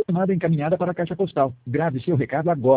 chamada encaminhada para a caixa postal. Grave seu recado agora.